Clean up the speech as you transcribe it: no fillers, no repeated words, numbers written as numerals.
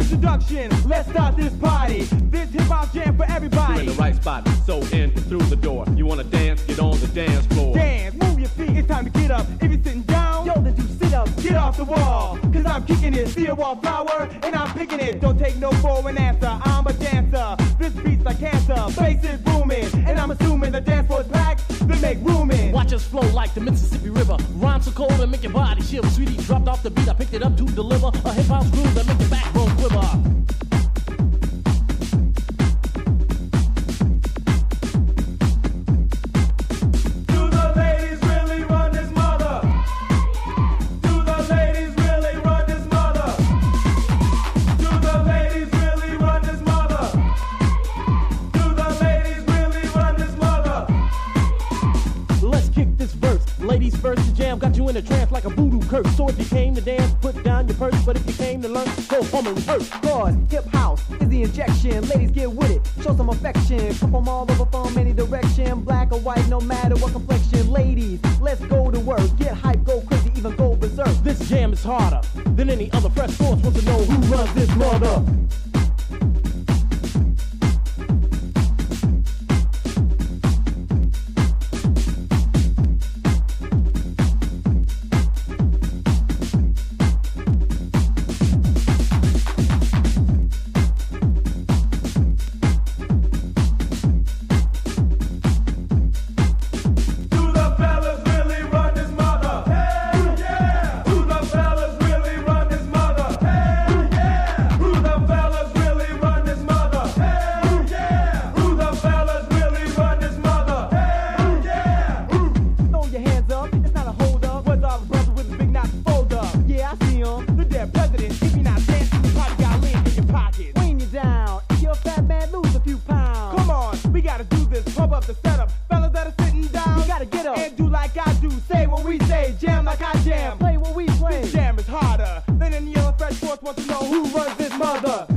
introduction. Let's start this party. This hip-hop jam for everybody. You're in the right spot, so in through the door. You wanna dance? Get on the dance floor. Dance, move your feet, it's time to get up. If you're sitting down, yo, then do sit-ups. Get off the wall, cause I'm kicking it. See a wallflower, and I'm picking it. Don't take no for an answer, I'm a dancer. This beat's like cancer, bass is booming. And I'm assuming the dance floor's packed, then make room in. Watch us flow like the Mississippi River. Rhymes so cold and make your body shiver. Sweetie dropped off the beat, I picked it up to deliver a hip-hop groove that make your backbone quiver. First, the jam got you in a trance like a voodoo curse. So if you came to dance, put down your purse. But if you came to learn, go home and rehearse. Cause hip house is the injection. Ladies, get with it, show some affection. Come from all over, from any direction. Black or white, no matter what complexion. Ladies, let's go to work. Get hype, go crazy, even go berserk. This jam is harder than any other. Fresh Force wants to know who runs this mother. Jam is harder than any other. Fresh Force wants to know who runs this mother.